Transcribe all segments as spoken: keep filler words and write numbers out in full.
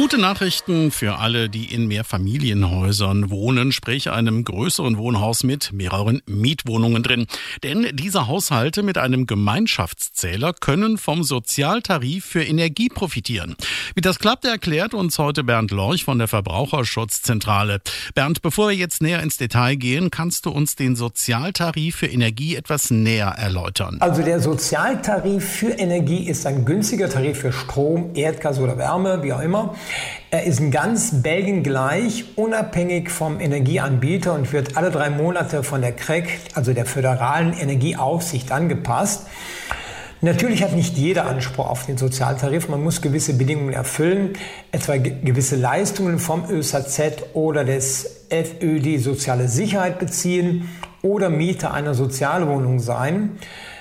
Gute Nachrichten für alle, die in Mehrfamilienhäusern wohnen, sprich einem größeren Wohnhaus mit mehreren Mietwohnungen drin. Denn diese Haushalte mit einem Gemeinschaftszähler können vom Sozialtarif für Energie profitieren. Wie das klappt, erklärt uns heute Bernd Lorch von der Verbraucherschutzzentrale. Bernd, bevor wir jetzt näher ins Detail gehen, kannst du uns den Sozialtarif für Energie etwas näher erläutern? Also der Sozialtarif für Energie ist ein günstiger Tarif für Strom, Erdgas oder Wärme, wie auch immer. Er ist in ganz Belgien gleich, unabhängig vom Energieanbieter und wird alle drei Monate von der C R E G, also der Föderalen Energieaufsicht, angepasst. Natürlich hat nicht jeder Anspruch auf den Sozialtarif. Man muss gewisse Bedingungen erfüllen, etwa gewisse Leistungen vom Ö S A Z oder des F Ö D Soziale Sicherheit beziehen oder Mieter einer Sozialwohnung sein.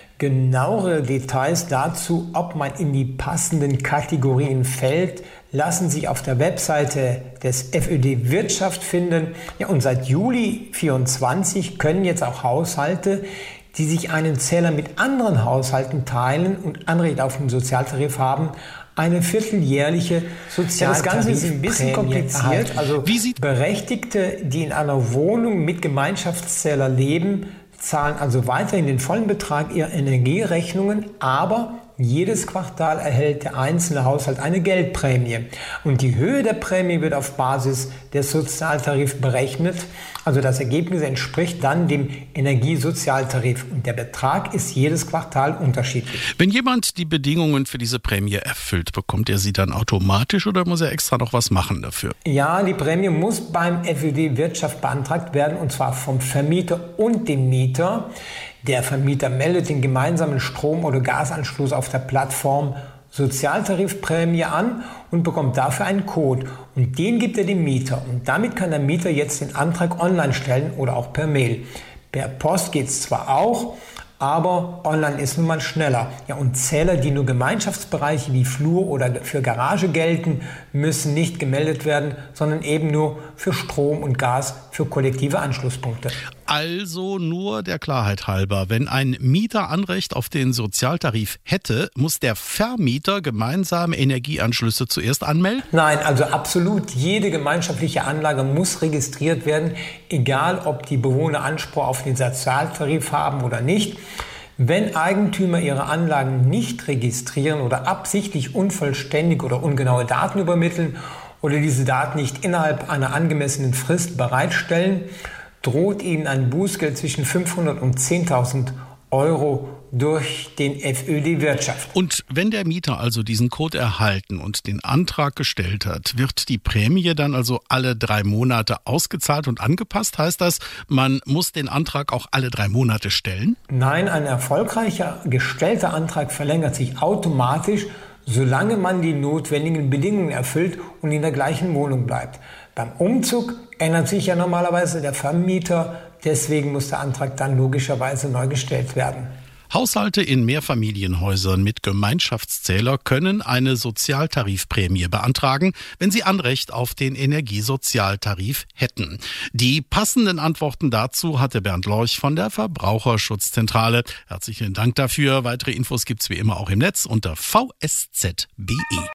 Genauere Details dazu, ob man in die passenden Kategorien fällt, lassen sich auf der Webseite des F Ö D Wirtschaft finden. Ja, und seit Juli vierundzwanzig können jetzt auch Haushalte, die sich einen Zähler mit anderen Haushalten teilen und Anrecht auf den Sozialtarif haben, eine vierteljährliche Sozialtarifprämie. Das Ganze ist ein bisschen kompliziert. Also Wie sieht Berechtigte, die in einer Wohnung mit Gemeinschaftszähler leben, zahlen also weiterhin den vollen Betrag ihrer Energierechnungen, aber jedes Quartal erhält der einzelne Haushalt eine Geldprämie. Und die Höhe der Prämie wird auf Basis des Sozialtarifs berechnet. Also das Ergebnis entspricht dann dem Energiesozialtarif. Und der Betrag ist jedes Quartal unterschiedlich. Wenn jemand die Bedingungen für diese Prämie erfüllt, bekommt er sie dann automatisch oder muss er extra noch was machen dafür? Ja, die Prämie muss beim F Ö D Wirtschaft beantragt werden, und zwar vom Vermieter und dem Mieter. Der Vermieter meldet den gemeinsamen Strom- oder Gasanschluss auf der Plattform Sozialtarifprämie an und bekommt dafür einen Code. Und den gibt er dem Mieter. Und damit kann der Mieter jetzt den Antrag online stellen oder auch per Mail. Per Post geht es zwar auch, aber online ist nun mal schneller. Ja, und Zähler, die nur Gemeinschaftsbereiche wie Flur oder für Garage gelten, müssen nicht gemeldet werden, sondern eben nur für Strom und Gas für kollektive Anschlusspunkte. Also nur der Klarheit halber, wenn ein Mieter Anrecht auf den Sozialtarif hätte, muss der Vermieter gemeinsame Energieanschlüsse zuerst anmelden? Nein, also absolut jede gemeinschaftliche Anlage muss registriert werden, egal ob die Bewohner Anspruch auf den Sozialtarif haben oder nicht. Wenn Eigentümer ihre Anlagen nicht registrieren oder absichtlich unvollständig oder ungenaue Daten übermitteln oder diese Daten nicht innerhalb einer angemessenen Frist bereitstellen, droht ihnen ein Bußgeld zwischen fünfhundert und zehntausend Euro durch den F Ö D Wirtschaft. Und wenn der Mieter also diesen Code erhalten und den Antrag gestellt hat, wird die Prämie dann also alle drei Monate ausgezahlt und angepasst? Heißt das, man muss den Antrag auch alle drei Monate stellen? Nein, ein erfolgreicher gestellter Antrag verlängert sich automatisch, solange man die notwendigen Bedingungen erfüllt und in der gleichen Wohnung bleibt. Beim Umzug ändert sich ja normalerweise der Vermieter, deswegen muss der Antrag dann logischerweise neu gestellt werden. Haushalte in Mehrfamilienhäusern mit Gemeinschaftszähler können eine Sozialtarifprämie beantragen, wenn sie Anrecht auf den Energiesozialtarif hätten. Die passenden Antworten dazu hatte Bernd Lorch von der Verbraucherschutzzentrale. Herzlichen Dank dafür. Weitere Infos gibt's wie immer auch im Netz unter v s z punkt b e.